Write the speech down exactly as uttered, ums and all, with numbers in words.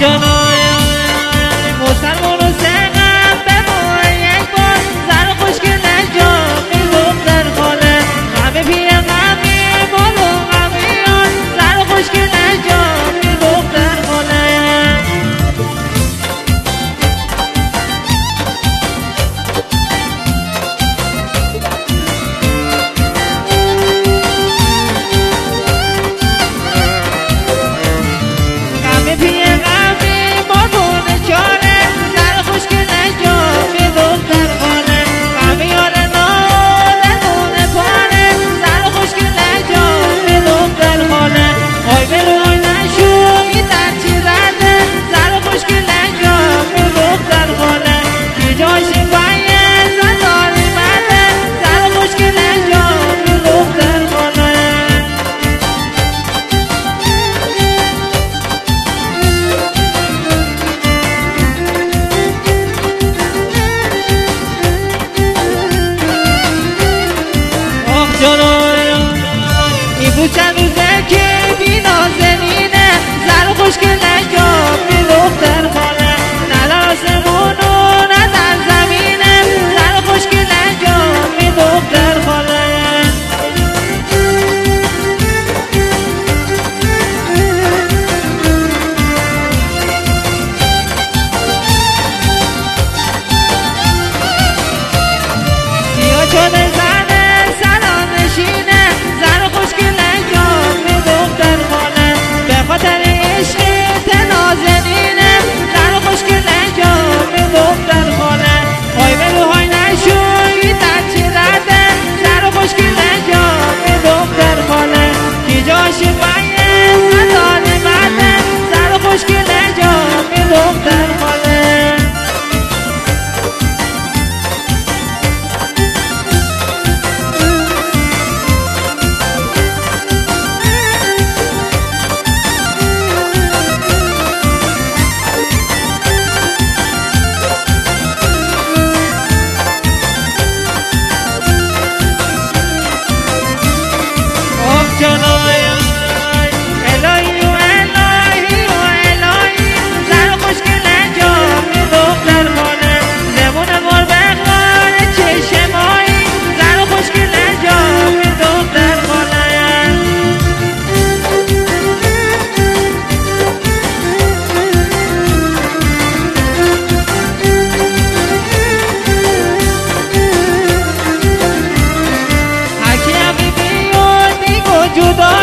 جانای مسلمان و سقم به ما یک بار زن خوشگل جا می دختر خاله غم پی غمی مال و غمیان زن خوشگل جا می دختر خاله غم پی غمی مال چاره زن خوشگل جا می دختر خاله غم یار ناله نونه پاره زن خوشگل جا می دختر خاله آی بروی نشوی در چی رده زن خوشگل جا می دختر خاله کی جاشی باید زداری مده زن خوشگل جا می دختر خاله آخ جانای این بود چند روزه که بی نازنینه زن خوشگل جا می دختر خاله نه در آسمون و نه در زمینه زن خوشگل جا می دختر خاله سیاه شده زنه سلام نشینه زن خوشگل جا می دختر خاله به خاطر عشق نازنینه زن خوشگل جا می دختر خاله آی بروهای نشوی در چی رده زن خوشگل جا می دختر خاله کی جاشی باید زداری مده زن خوشگل جا می دختر خاله آخ جانای الهی و الهی و الهی زن خوشگل جا می دختر خاله زبون گربه خال چشمایی زن خوشگل جا می دختر خاله هرکی هم بیبیون میگو جدا